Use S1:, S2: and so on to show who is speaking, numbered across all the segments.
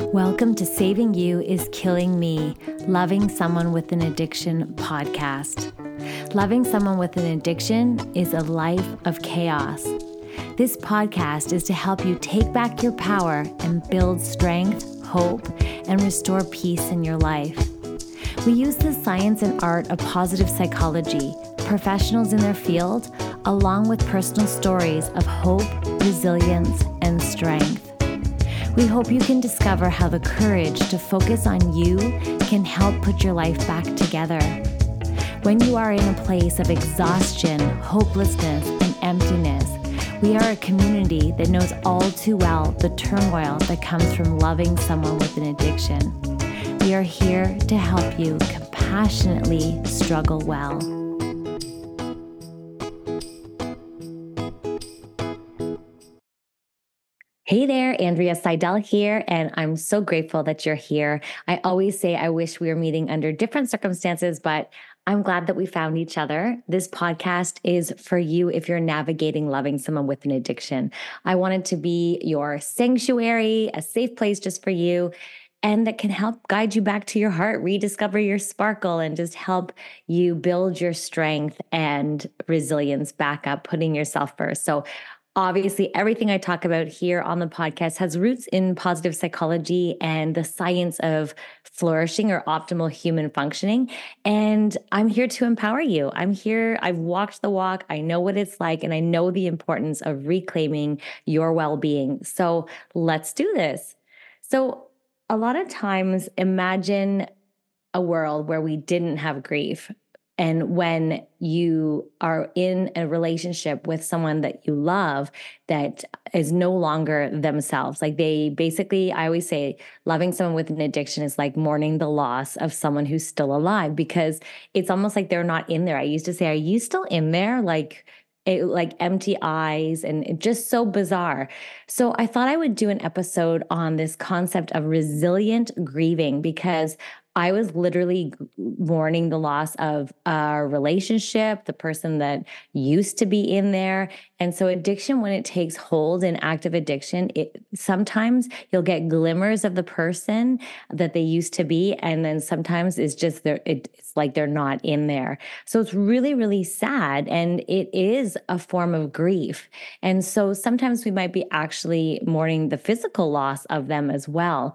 S1: Welcome to Saving You is Killing Me, Loving Someone with an Addiction podcast. Loving someone with an addiction is a life of chaos. This podcast is to help you take back your power and build strength, hope, and restore peace in your life. We use the science and art of positive psychology, professionals in their field, along with personal stories of hope, resilience, and strength. We hope you can discover how the courage to focus on you can help put your life back together. When you are in a place of exhaustion, hopelessness, and emptiness, we are a community that knows all too well the turmoil that comes from loving someone with an addiction. We are here to help you compassionately struggle well. Hey there, Andrea Seidel here, and I'm so grateful that you're here. I always say I wish we were meeting under different circumstances, but I'm glad that we found each other. This podcast is for you if you're navigating loving someone with an addiction. I wanted to be your sanctuary, a safe place just for you, and that can help guide you back to your heart, rediscover your sparkle, and just help you build your strength and resilience back up, putting yourself first. So obviously, everything I talk about here on the podcast has roots in positive psychology and the science of flourishing or optimal human functioning. And I'm here to empower you. I'm here. I've walked the walk. I know what it's like, and I know the importance of reclaiming your well-being. So let's do this. So a lot of times, imagine a world where we didn't have grief. And when you are in a relationship with someone that you love that is no longer themselves, like they basically, I always say, loving someone with an addiction is like mourning the loss of someone who's still alive, because it's almost like they're not in there. I used to say, are you still in there? Like empty eyes, and it just so bizarre. So I thought I would do an episode on this concept of resilient grieving, because I was literally mourning the loss of a relationship, the person that used to be in there. And so addiction, when it takes hold in active addiction, sometimes you'll get glimmers of the person that they used to be. And then sometimes it's just it's like they're not in there. So it's really, really sad. And it is a form of grief. And so sometimes we might be actually mourning the physical loss of them as well,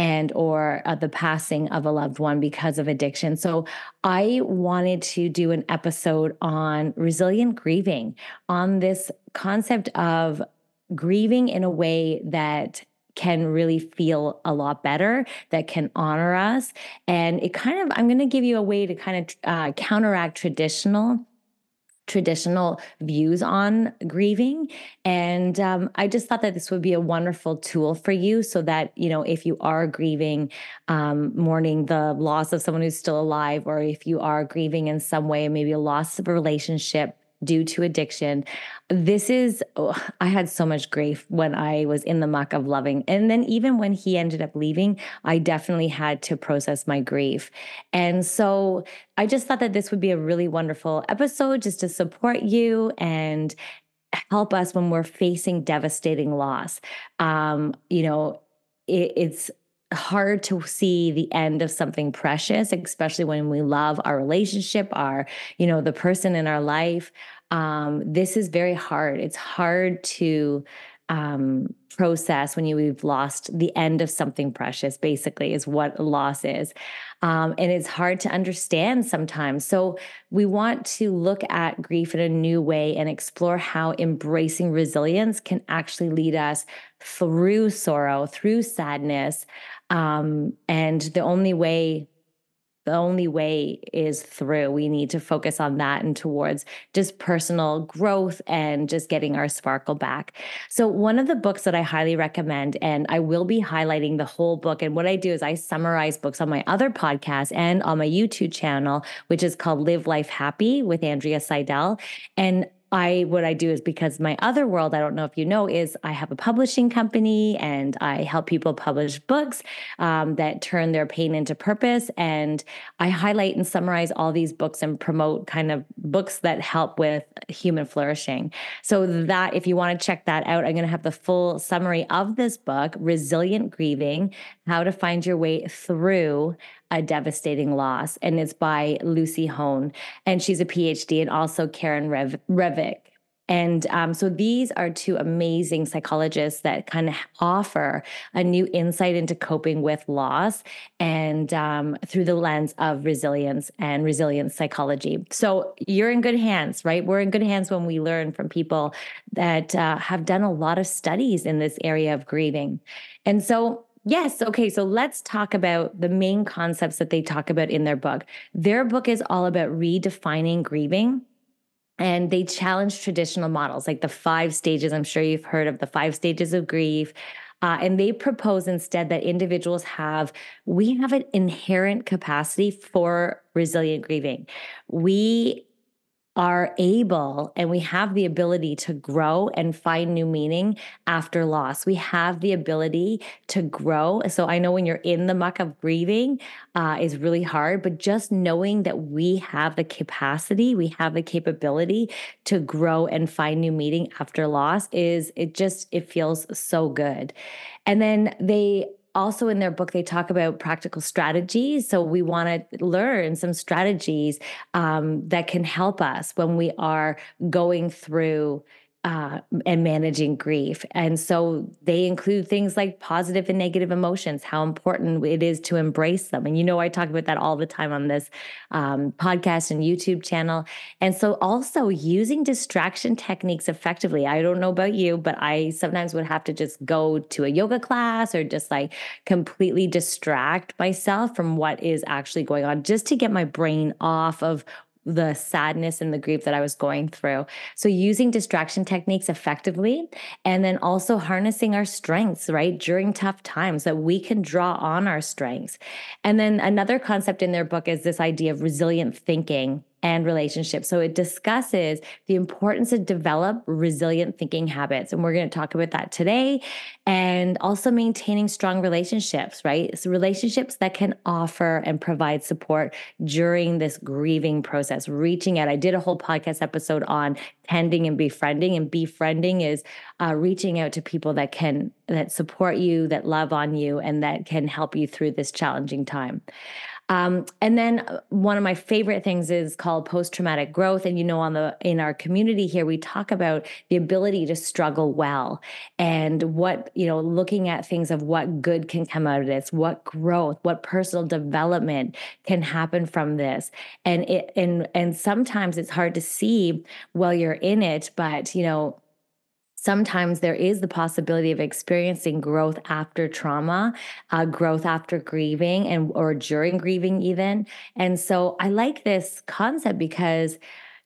S1: or the passing of a loved one because of addiction. So I wanted to do an episode on resilient grieving, on this concept of grieving in a way that can really feel a lot better, that can honor us. And I'm going to give you a way to kind of counteract traditional views on grieving. And I just thought that this would be a wonderful tool for you, so that, if you are grieving, mourning the loss of someone who's still alive, or if you are grieving in some way, maybe a loss of a relationship due to addiction, I had so much grief when I was in the muck of loving. And then even when he ended up leaving, I definitely had to process my grief. And so I just thought that this would be a really wonderful episode just to support you and help us when we're facing devastating loss. It's hard to see the end of something precious, especially when we love our relationship, the person in our life. This is very hard. It's hard to process when we've lost the end of something precious, basically, is what loss is. And it's hard to understand sometimes. So we want to look at grief in a new way and explore how embracing resilience can actually lead us through sorrow, through sadness. And the only way is through. We need to focus on that and towards just personal growth and just getting our sparkle back. So one of the books that I highly recommend, and I will be highlighting the whole book, and what I do is I summarize books on my other podcast and on my YouTube channel, which is called Live Life Happy with Andrea Seidel. And what I do is, because my other world, I don't know if you know, is I have a publishing company and I help people publish books that turn their pain into purpose. And I highlight and summarize all these books and promote kind of books that help with human flourishing. So that, if you want to check that out, I'm going to have the full summary of this book, Resilient Grieving: How to Find Your Way Through a Devastating Loss. And it's by Lucy Hone. And she's a PhD, and also Karen Revick. And so these are two amazing psychologists that kind of offer a new insight into coping with loss, and through the lens of resilience and resilience psychology. So you're in good hands, right? We're in good hands when we learn from people that have done a lot of studies in this area of grieving. And so yes. Okay. So let's talk about the main concepts that they talk about in their book. Their book is all about redefining grieving. And they challenge traditional models like the 5 stages. I'm sure you've heard of the 5 stages of grief. And they propose instead that individuals we have an inherent capacity for resilient grieving. We are able and we have the ability to grow and find new meaning after loss. We have the ability to grow. So I know when you're in the muck of grieving is really hard, but just knowing that we have the capacity, we have the capability to grow and find new meaning after loss it feels so good. And then they also, in their book, they talk about practical strategies. So we want to learn some strategies that can help us when we are going through and managing grief. And so they include things like positive and negative emotions, how important it is to embrace them. And I talk about that all the time on this podcast and YouTube channel. And so also using distraction techniques effectively. I don't know about you, but I sometimes would have to just go to a yoga class or just like completely distract myself from what is actually going on, just to get my brain off of the sadness and the grief that I was going through. So using distraction techniques effectively, and then also harnessing our strengths, right, during tough times, that we can draw on our strengths. And then another concept in their book is this idea of resilient thinking and relationships. So it discusses the importance to develop resilient thinking habits. And we're going to talk about that today. And also maintaining strong relationships, right? So relationships that can offer and provide support during this grieving process, reaching out. I did a whole podcast episode on tending and befriending. And befriending is reaching out to people that support you, that love on you, and that can help you through this challenging time. And then one of my favorite things is called post-traumatic growth. And, in our community here, we talk about the ability to struggle well, and looking at things of what good can come out of this, what growth, what personal development can happen from this. And sometimes it's hard to see while you're in it, but, sometimes there is the possibility of experiencing growth after trauma, growth after grieving, or during grieving even. And so I like this concept because,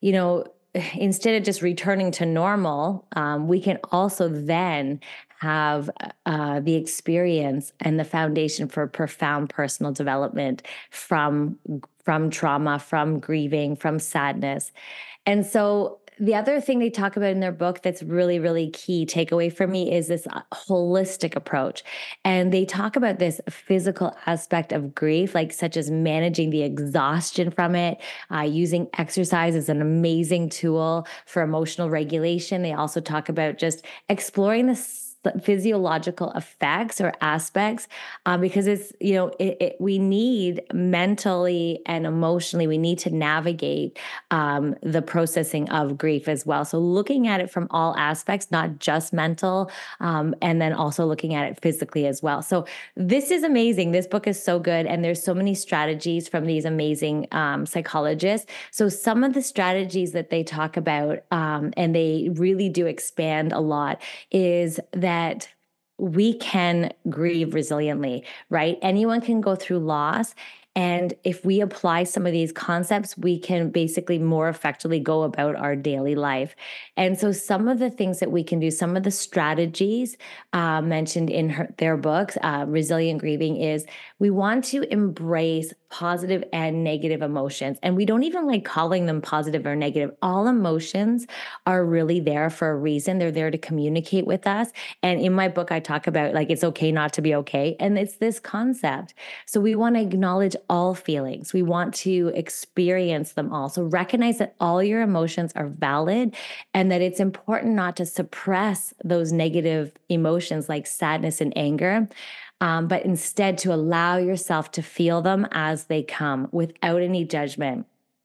S1: instead of just returning to normal, we can also then have the experience and the foundation for profound personal development from trauma, from grieving, from sadness. And so the other thing they talk about in their book that's really, really key takeaway for me is this holistic approach. And they talk about this physical aspect of grief, such as managing the exhaustion from it, using exercise as an amazing tool for emotional regulation. They also talk about just exploring the physiological effects or aspects, because it's, we need mentally and emotionally, we need to navigate the processing of grief as well. So looking at it from all aspects, not just mental, and then also looking at it physically as well. So this is amazing. This book is so good. And there's so many strategies from these amazing psychologists. So some of the strategies that they talk about, and they really do expand a lot, is that we can grieve resiliently, right? Anyone can go through loss, And if we apply some of these concepts, we can basically more effectively go about our daily life. And so, some of the things that we can do, some of the strategies mentioned in their books, Resilient Grieving, is we want to embrace positive and negative emotions. And we don't even like calling them positive or negative. All emotions are really there for a reason. They're there to communicate with us. And in my book, I talk about like it's okay not to be okay. And it's this concept. So we want to acknowledge all feelings. We want to experience them all. So recognize that all your emotions are valid and that it's important not to suppress those negative emotions like sadness and anger, but instead to allow yourself to feel them as they come without any judgment.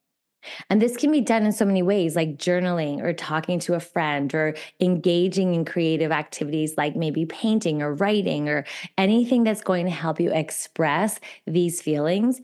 S1: And this can be done in so many ways, like journaling or talking to a friend or engaging in creative activities like maybe painting or writing or anything that's going to help you express these feelings.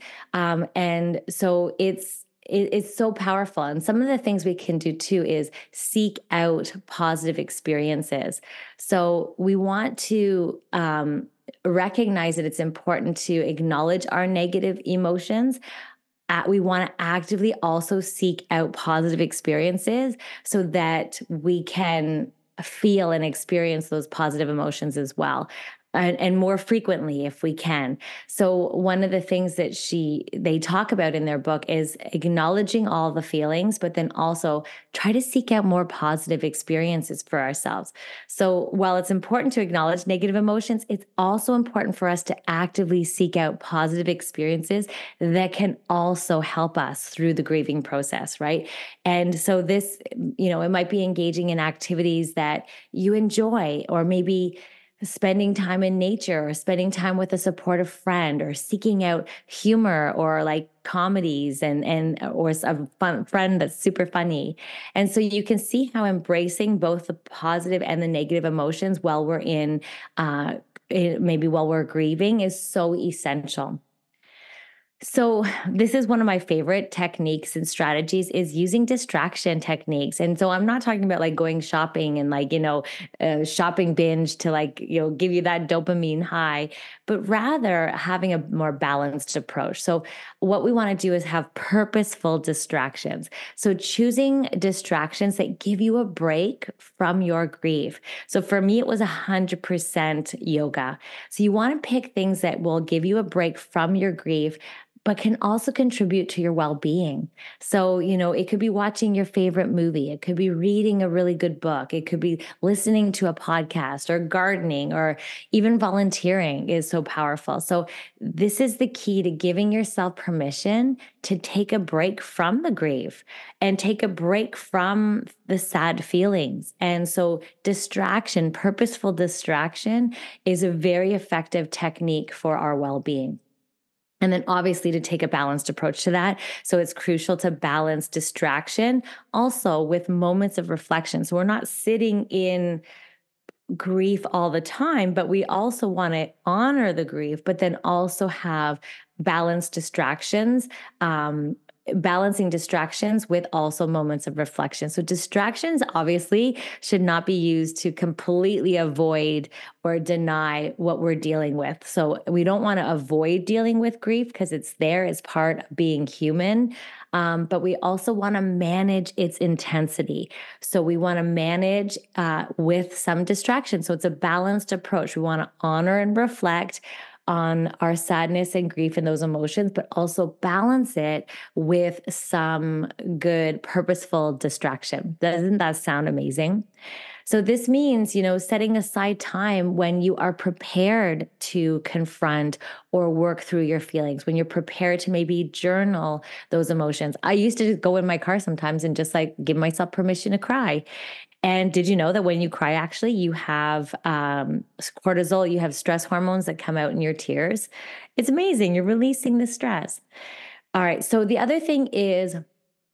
S1: And so it's so powerful. And some of the things we can do too is seek out positive experiences. So we want to recognize that it's important to acknowledge our negative emotions. We want to actively also seek out positive experiences so that we can feel and experience those positive emotions as well. And more frequently if we can. So one of the things that they talk about in their book is acknowledging all the feelings, but then also try to seek out more positive experiences for ourselves. So while it's important to acknowledge negative emotions, it's also important for us to actively seek out positive experiences that can also help us through the grieving process, right? And so this, it might be engaging in activities that you enjoy, or maybe spending time in nature or spending time with a supportive friend or seeking out humor or like comedies or a fun friend that's super funny. And so you can see how embracing both the positive and the negative emotions while we're maybe while we're grieving is so essential. So this is one of my favorite techniques and strategies is using distraction techniques. And so I'm not talking about like going shopping and like, shopping binge to like, give you that dopamine high, but rather having a more balanced approach. So what we want to do is have purposeful distractions. So choosing distractions that give you a break from your grief. So for me, it was 100% yoga. So you want to pick things that will give you a break from your grief, but can also contribute to your well-being. So, it could be watching your favorite movie. It could be reading a really good book. It could be listening to a podcast or gardening or even volunteering is so powerful. So this is the key to giving yourself permission to take a break from the grief and take a break from the sad feelings. And so distraction, purposeful distraction is a very effective technique for our well-being. And then obviously to take a balanced approach to that. So it's crucial to balance distraction also with moments of reflection. So we're not sitting in grief all the time, but we also want to honor the grief, but then also have balanced distractions, balancing distractions with also moments of reflection. So distractions obviously should not be used to completely avoid or deny what we're dealing with. So we don't want to avoid dealing with grief because it's there as part of being human. But we also want to manage its intensity. So we want to manage with some distraction. So it's a balanced approach. We want to honor and reflect on our sadness and grief and those emotions, but also balance it with some good, purposeful distraction. Doesn't that sound amazing? So this means, setting aside time when you are prepared to confront or work through your feelings, when you're prepared to maybe journal those emotions. I used to just go in my car sometimes and just like give myself permission to cry. And did you know that when you cry, actually, you have cortisol, you have stress hormones that come out in your tears? It's amazing. You're releasing the stress. All right. So the other thing is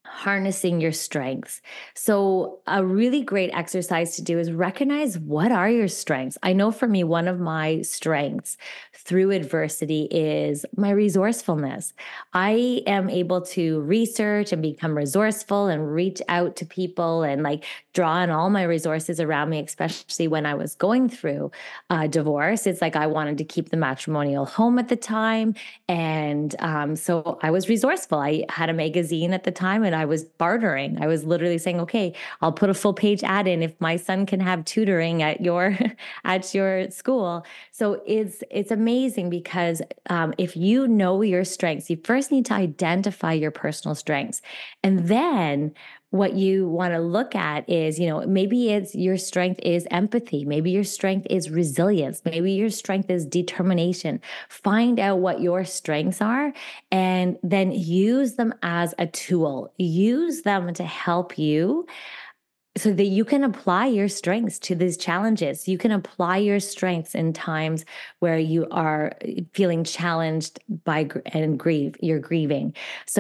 S1: harnessing your strengths. So a really great exercise to do is recognize, what are your strengths? I know for me, one of my strengths through adversity is my resourcefulness. I am able to research and become resourceful and reach out to people and like draw on all my resources around me, especially when I was going through a divorce. It's like I wanted to keep the matrimonial home at the time. And so I was resourceful. I had a magazine at the time and I was bartering. I was literally saying, okay, I'll put a full page ad in if my son can have tutoring at your at your school. So it's amazing because if you know your strengths, you first need to identify your personal strengths. And then what you want to look at is, maybe it's your strength is empathy. Maybe your strength is resilience. Maybe your strength is determination. Find out what your strengths are and then use them as a tool. Use them to help you so that you can apply your strengths to these challenges. You can apply your strengths in times where you are feeling challenged and you're grieving.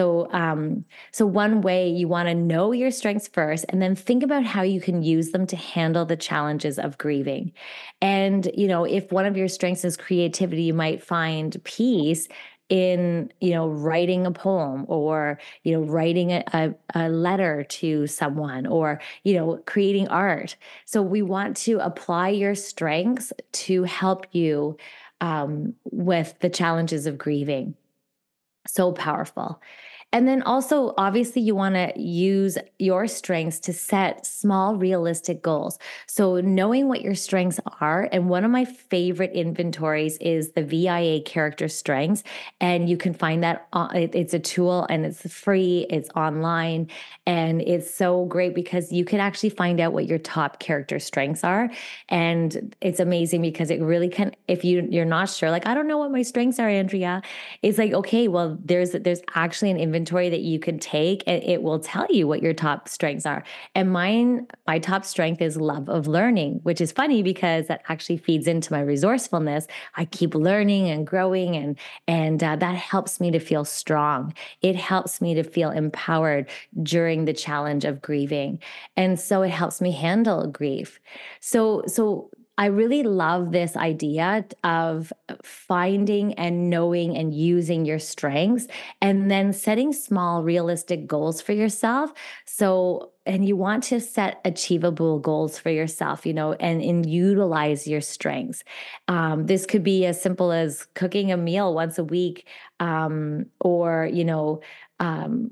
S1: So one way, you want to know your strengths first, and then think about how you can use them to handle the challenges of grieving. And if one of your strengths is creativity, you might find peace in writing a poem, or writing a letter to someone, or creating art. So we want to apply your strengths to help you with the challenges of grieving. So powerful. And then also, obviously, you want to use your strengths to set small, realistic goals. So knowing what your strengths are, and one of my favorite inventories is the VIA character strengths. And you can find that, it's a tool and it's free, it's online. And it's so great because you can actually find out what your top character strengths are. And it's amazing because it really can, if you're not sure, like, I don't know what my strengths are, Andrea, it's like, okay, well, there's actually an inventory that you can take, and it will tell you what your top strengths are. And my top strength is love of learning, which is funny because that actually feeds into my resourcefulness. I keep learning and growing, and that helps me to feel strong. It helps me to feel empowered during the challenge of grieving. And so it helps me handle grief. So I really love this idea of finding and knowing and using your strengths, and then setting small, realistic goals for yourself. And you want to set achievable goals for yourself, and utilize your strengths. This could be as simple as cooking a meal once a week, or, um,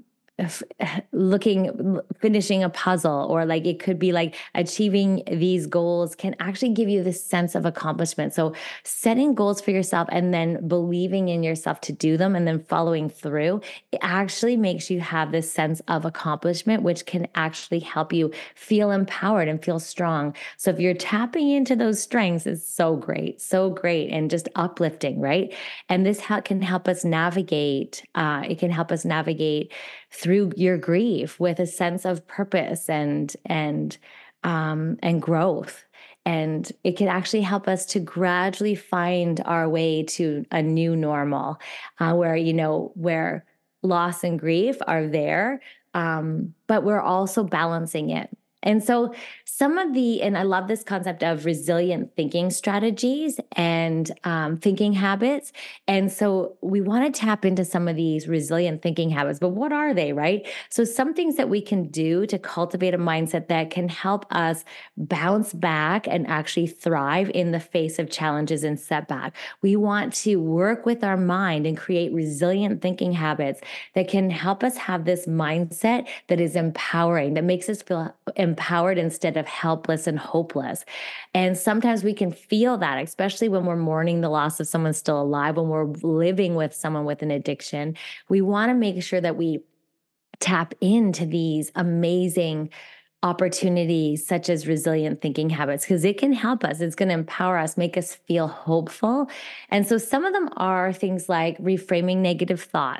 S1: finishing a puzzle, or like it could be like achieving these goals can actually give you this sense of accomplishment. So setting goals for yourself and then believing in yourself to do them and then following through, it actually makes you have this sense of accomplishment, which can actually help you feel empowered and feel strong. So if you're tapping into those strengths, it's so great and just uplifting, right? And this can help us navigate. It can help us navigate through your grief with a sense of purpose and growth. And it can actually help us to gradually find our way to a new normal, where loss and grief are there, but we're also balancing it. And so and I love this concept of resilient thinking strategies and thinking habits. And so we want to tap into some of these resilient thinking habits, but what are they, right? So some things that we can do to cultivate a mindset that can help us bounce back and actually thrive in the face of challenges and setback. We want to work with our mind and create resilient thinking habits that can help us have this mindset that is empowering, that makes us feel empowered instead of helpless and hopeless. And sometimes we can feel that, especially when we're mourning the loss of someone still alive, when we're living with someone with an addiction. We want to make sure that we tap into these amazing opportunities such as resilient thinking habits, because it can help us. It's going to empower us, make us feel hopeful. And so some of them are things like reframing negative thoughts,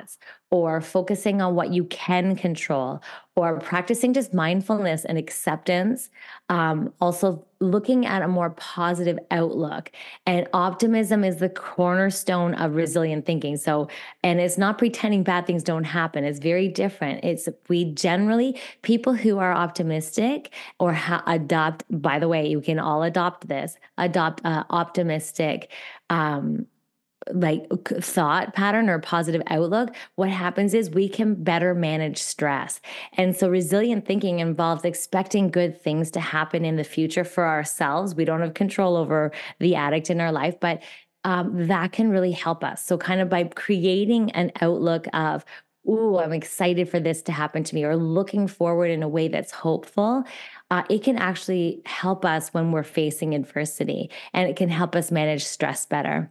S1: or focusing on what you can control, or practicing just mindfulness and acceptance. Also, looking at a more positive outlook. And optimism is the cornerstone of resilient thinking. So, and it's not pretending bad things don't happen. It's very different. It's we generally, people who are optimistic or adopt, by the way, you can all adopt this, adopt optimistic like thought pattern or positive outlook. What happens is we can better manage stress. And so resilient thinking involves expecting good things to happen in the future for ourselves. We don't have control over the addict in our life, but that can really help us. So kind of by creating an outlook of, ooh, I'm excited for this to happen to me, or looking forward in a way that's hopeful, it can actually help us when we're facing adversity, and it can help us manage stress better.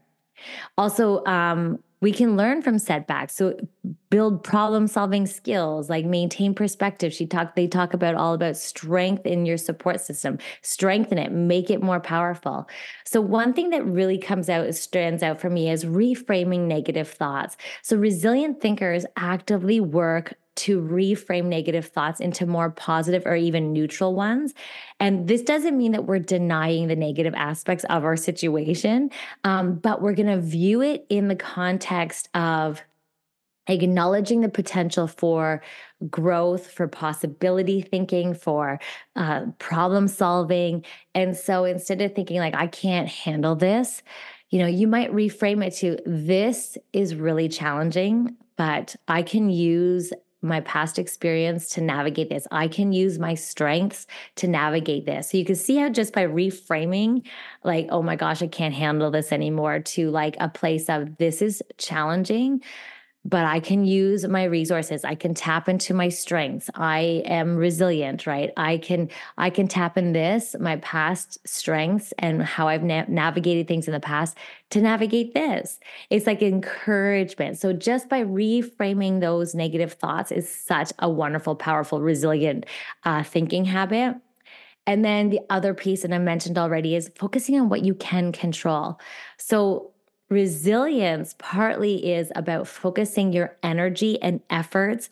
S1: Also, we can learn from setbacks. So build problem solving skills, like maintain perspective. They talk about all about strength in your support system, strengthen it, make it more powerful. So one thing that really stands out for me is reframing negative thoughts. So resilient thinkers actively work to reframe negative thoughts into more positive or even neutral ones. And this doesn't mean that we're denying the negative aspects of our situation, but we're going to view it in the context of acknowledging the potential for growth, for possibility thinking, for problem solving. And so instead of thinking like, I can't handle this, you might reframe it to, this is really challenging, but I can use my past experience to navigate this. I can use my strengths to navigate this. So you can see how just by reframing, like, oh my gosh, I can't handle this anymore, to like a place of, this is challenging, but I can use my resources. I can tap into my strengths. I am resilient, right? I can tap in my past strengths and how I've navigated things in the past to navigate this. It's like encouragement. So just by reframing those negative thoughts is such a wonderful, powerful, resilient thinking habit. And then the other piece that I mentioned already is focusing on what you can control. So resilience partly is about focusing your energy and efforts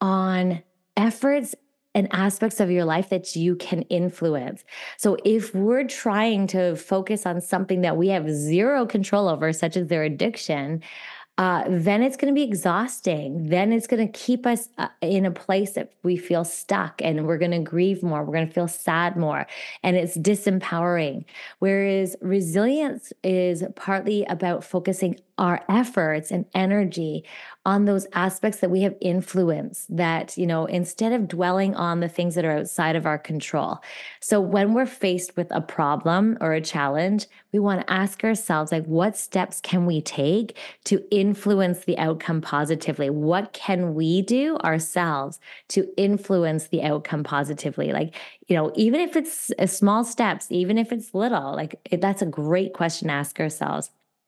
S1: on efforts and aspects of your life that you can influence. So if we're trying to focus on something that we have zero control over, such as their addiction, then it's going to be exhausting. Then it's going to keep us in a place that we feel stuck, and we're going to grieve more. We're going to feel sad more, and it's disempowering. Whereas resilience is partly about focusing our efforts and energy on those aspects that we have influence, that, instead of dwelling on the things that are outside of our control. So when we're faced with a problem or a challenge, we want to ask ourselves, like, what steps can we take to influence the outcome positively? What can we do ourselves to influence the outcome positively? Like, even if it's small steps, even if it's little, that's a great question to ask ourselves.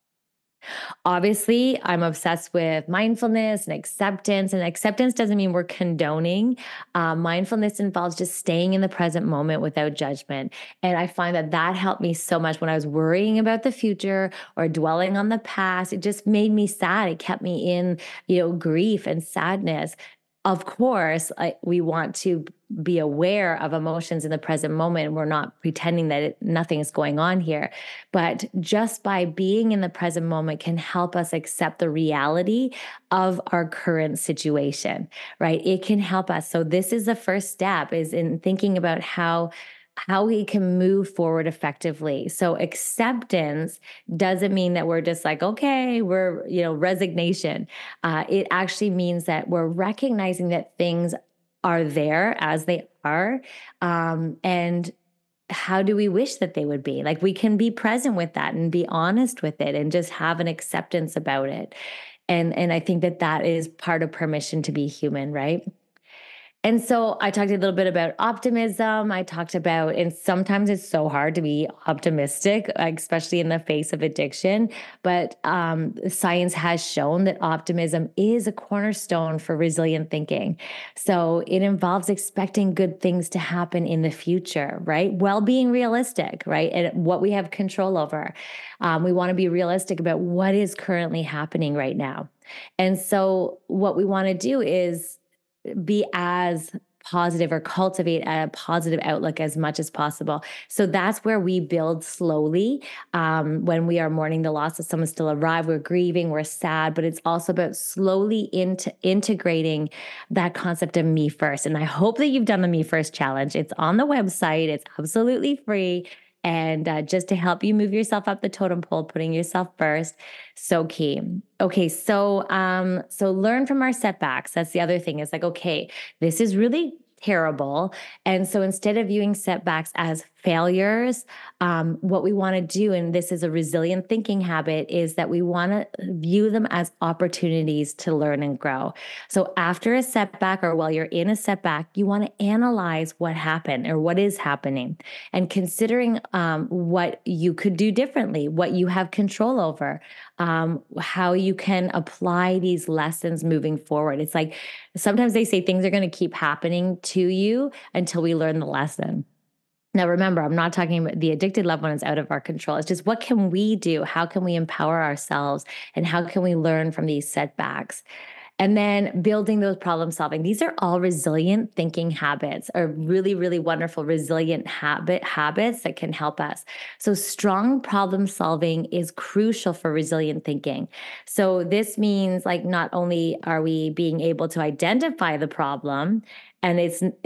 S1: Obviously, I'm obsessed with mindfulness and acceptance. And acceptance doesn't mean we're condoning. Mindfulness involves just staying in the present moment without judgment. And I find that helped me so much when I was worrying about the future or dwelling on the past. It just made me sad. It kept me in, grief and sadness. Of course, we want to be aware of emotions in the present moment. We're not pretending that nothing is going on here. But just by being in the present moment can help us accept the reality of our current situation, right? It can help us. So this is the first step, is in thinking about how we can move forward effectively. So acceptance doesn't mean that we're just like, okay, we're, resignation. It actually means that we're recognizing that things are there as they are. And how do we wish that they would be? Like, we can be present with that and be honest with it and just have an acceptance about it. And I think that is part of permission to be human, right? And so I talked a little bit about optimism. I talked about, and sometimes it's so hard to be optimistic, especially in the face of addiction. But science has shown that optimism is a cornerstone for resilient thinking. So it involves expecting good things to happen in the future, right? While being realistic, right? And what we have control over. We want to be realistic about what is currently happening right now. And so what we want to do is be as positive or cultivate a positive outlook as much as possible. So that's where we build slowly. When we are mourning the loss of someone still alive, we're grieving, we're sad, but it's also about slowly integrating that concept of me first. And I hope that you've done the me first challenge. It's on the website. It's absolutely free. And just to help you move yourself up the totem pole, putting yourself first, so key. Okay, so learn from our setbacks. That's the other thing. Is like, okay, this is really terrible. And so instead of viewing setbacks as failures, what we want to do, and this is a resilient thinking habit, is that we want to view them as opportunities to learn and grow. So after a setback or while you're in a setback, you want to analyze what happened or what is happening and considering what you could do differently, what you have control over, how you can apply these lessons moving forward. It's like sometimes they say things are going to keep happening to you until we learn the lesson. Now, remember, I'm not talking about the addicted loved one is out of our control. It's just what can we do? How can we empower ourselves? And how can we learn from these setbacks? And then building those problem solving. These are all resilient thinking habits, or really, really wonderful resilient habits that can help us. So strong problem solving is crucial for resilient thinking. So this means like not only are we being able to identify the problem, and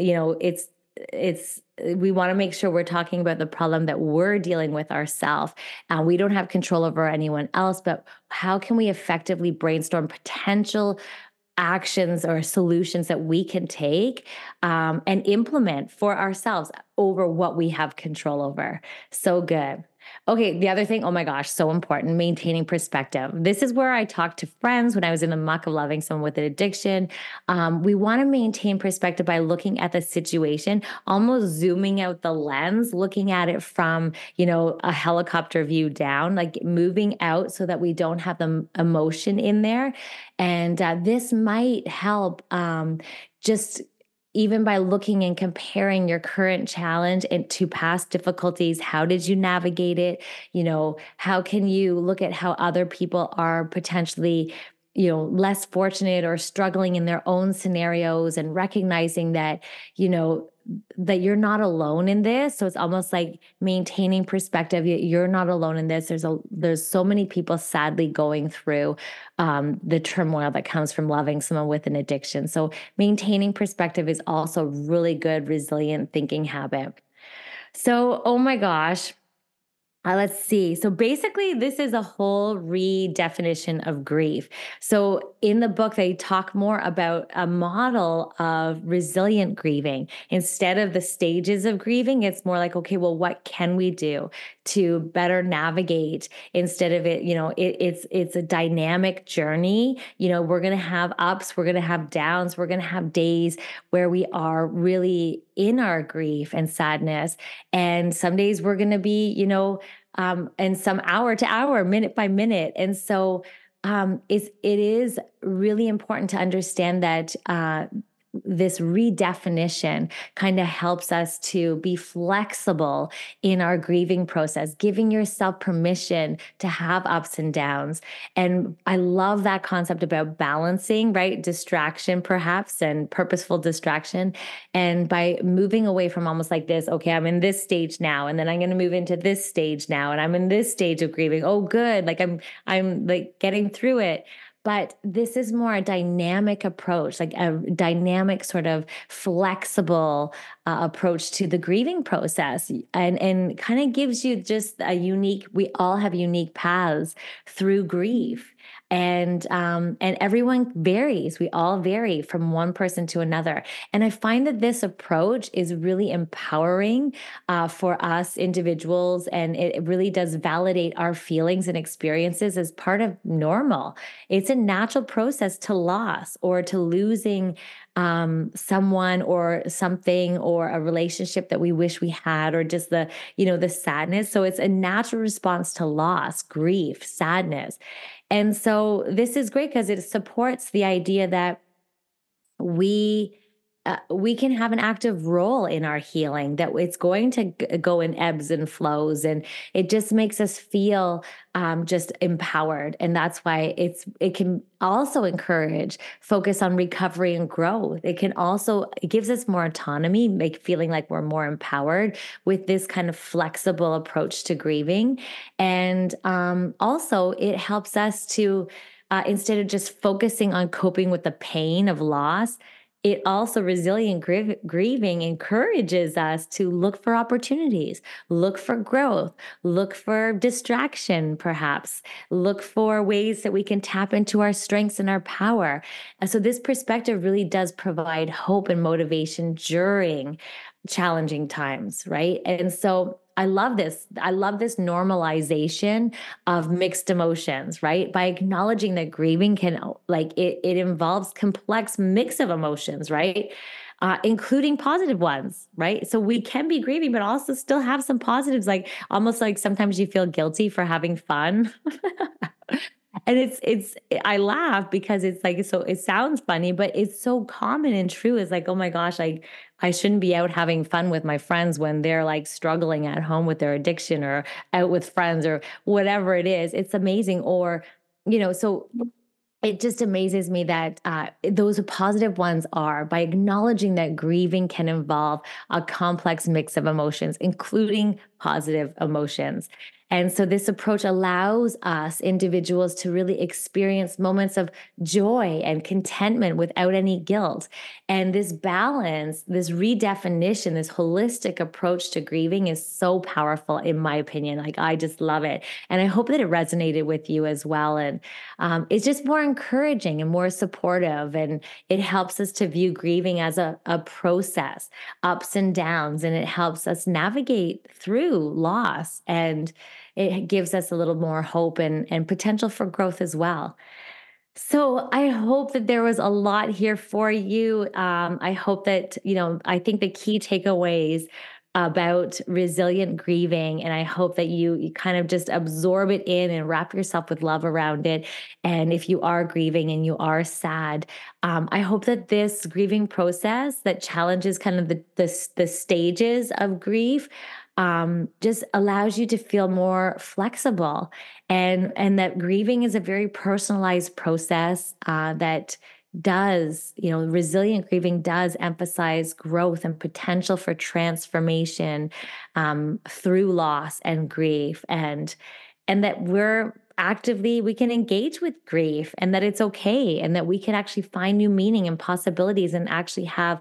S1: it's we want to make sure we're talking about the problem that we're dealing with ourselves, and we don't have control over anyone else, but how can we effectively brainstorm potential actions or solutions that we can take and implement for ourselves over what we have control over. So good. Okay, the other thing, oh my gosh, so important, maintaining perspective. This is where I talk to friends when I was in the muck of loving someone with an addiction. We want to maintain perspective by looking at the situation, almost zooming out the lens, looking at it from, a helicopter view down, like moving out so that we don't have the emotion in there. And this might help just even by looking and comparing your current challenge and to past difficulties. How did you navigate it? How can you look at how other people are potentially less fortunate or struggling in their own scenarios, and recognizing that that you're not alone in this. So it's almost like maintaining perspective. You're not alone in this. There's so many people sadly going through the turmoil that comes from loving someone with an addiction. So maintaining perspective is also really good, resilient thinking habit. So, oh my gosh. Let's see. So basically, this is a whole redefinition of grief. So in the book, they talk more about a model of resilient grieving. Instead of the stages of grieving, it's more like, okay, well, what can we do to better navigate? Instead of it, it's a dynamic journey. We're going to have ups, we're going to have downs, we're going to have days where we are really in our grief and sadness. And some days we're going to be, and some hour to hour, minute by minute. And so it is really important to understand that this redefinition kind of helps us to be flexible in our grieving process, giving yourself permission to have ups and downs. And I love that concept about balancing, right? Distraction, perhaps, and purposeful distraction. And by moving away from almost like this, okay, I'm in this stage now, and then I'm going to move into this stage now, and I'm in this stage of grieving. Oh, good. Like I'm like getting through it. But this is more a dynamic approach, like a dynamic sort of flexible approach to the grieving process, and kind of gives you just a unique, we all have unique paths through grief. And everyone varies. We all vary from one person to another. And I find that this approach is really empowering for us individuals, and it really does validate our feelings and experiences as part of normal. It's a natural process to loss or to losing someone or something or a relationship that we wish we had, or just the sadness. So it's a natural response to loss, grief, sadness. And so this is great because it supports the idea that we we can have an active role in our healing, that it's going to go in ebbs and flows, and it just makes us feel just empowered. And that's why it can also encourage focus on recovery and growth. It gives us more autonomy, make feeling like we're more empowered with this kind of flexible approach to grieving. And also it helps us to instead of just focusing on coping with the pain of loss, it also grieving encourages us to look for opportunities, look for growth, look for distraction, perhaps, look for ways that we can tap into our strengths and our power. And so this perspective really does provide hope and motivation during challenging times, right? And so I love this. I love this normalization of mixed emotions, right? By acknowledging that grieving it involves complex mix of emotions, right? Including positive ones, right? So we can be grieving, but also still have some positives, like almost like sometimes you feel guilty for having fun. And I laugh because it's like, so it sounds funny, but it's so common and true. It's like, oh my gosh, I shouldn't be out having fun with my friends when they're like struggling at home with their addiction, or out with friends, or whatever it is. It's amazing. So it just amazes me that those positive ones are by acknowledging that grieving can involve a complex mix of emotions, including positive emotions. And so this approach allows us individuals to really experience moments of joy and contentment without any guilt. And this balance, this redefinition, this holistic approach to grieving is so powerful, in my opinion. Like, I just love it. And I hope that it resonated with you as well. And it's just more encouraging and more supportive. And it helps us to view grieving as a process, ups and downs, and it helps us navigate through loss. And it gives us a little more hope and potential for growth as well. So I hope that there was a lot here for you. I hope that, I think the key takeaways about resilient grieving, and I hope that you kind of just absorb it in and wrap yourself with love around it. And if you are grieving and you are sad, I hope that this grieving process that challenges kind of the stages of grief just allows you to feel more flexible, and that grieving is a very personalized process that does, resilient grieving does emphasize growth and potential for transformation through loss and grief, and that we can engage with grief, and that it's okay, and that we can actually find new meaning and possibilities, and actually have,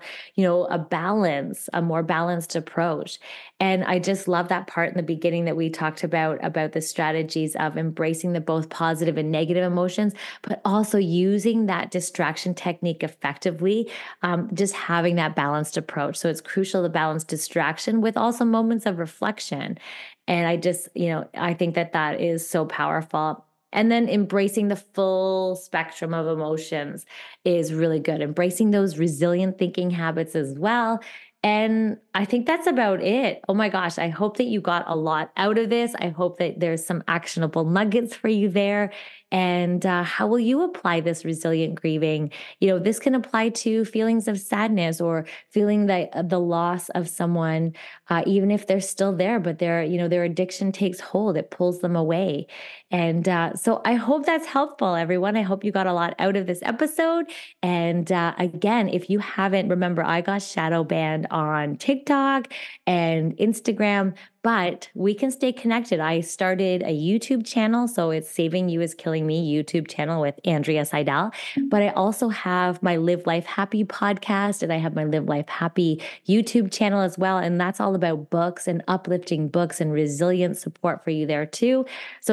S1: a more balanced approach. And I just love that part in the beginning that we talked about the strategies of embracing the both positive and negative emotions, but also using that distraction technique effectively, just having that balanced approach. So it's crucial to balance distraction with also moments of reflection. And I think that is so powerful. And then embracing the full spectrum of emotions is really good. Embracing those resilient thinking habits as well. And I think that's about it. Oh my gosh, I hope that you got a lot out of this. I hope that there's some actionable nuggets for you there. And how will you apply this resilient grieving? This can apply to feelings of sadness, or feeling the loss of someone, even if they're still there, but their addiction takes hold, it pulls them away. And so I hope that's helpful, everyone. I hope you got a lot out of this episode. And again, if you haven't, remember, I got shadow banned on TikTok and Instagram, but we can stay connected. I started a YouTube channel, so it's Saving You is Killing Me YouTube channel with Andrea Seidel. But I also have my Live Life Happy podcast, and I have my Live Life Happy YouTube channel as well. And that's all about books and uplifting books and resilient support for you there too. So there's so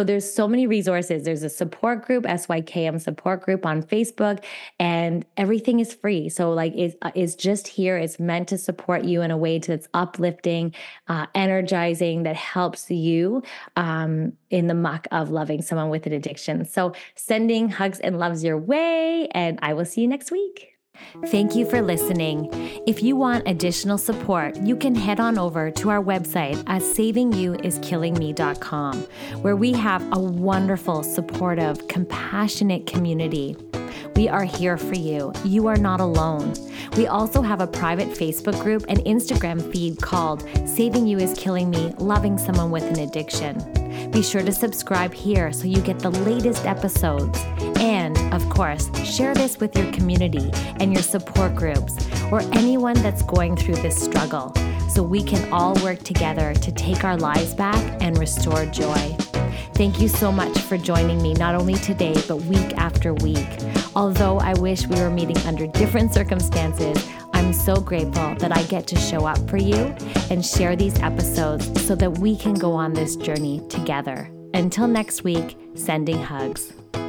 S1: so many resources. There's a support group, SYKM support group on Facebook, and everything is free. So like it's just here. It's meant to support you in a way that's uplifting, energizing, that helps you in the muck of loving someone with an addiction. So sending hugs and loves your way, and I will see you next week. Thank you for listening. If you want additional support, you can head on over to our website at savingyouiskillingme.com, where we have a wonderful, supportive, compassionate community. We are here for you. You are not alone. We also have a private Facebook group and Instagram feed called Saving You Is Killing Me, Loving Someone with an Addiction. Be sure to subscribe here so you get the latest episodes. And, of course, share this with your community and your support groups or anyone that's going through this struggle so we can all work together to take our lives back and restore joy. Thank you so much for joining me, not only today, but week after week. Although I wish we were meeting under different circumstances, I'm so grateful that I get to show up for you and share these episodes so that we can go on this journey together. Until next week, sending hugs.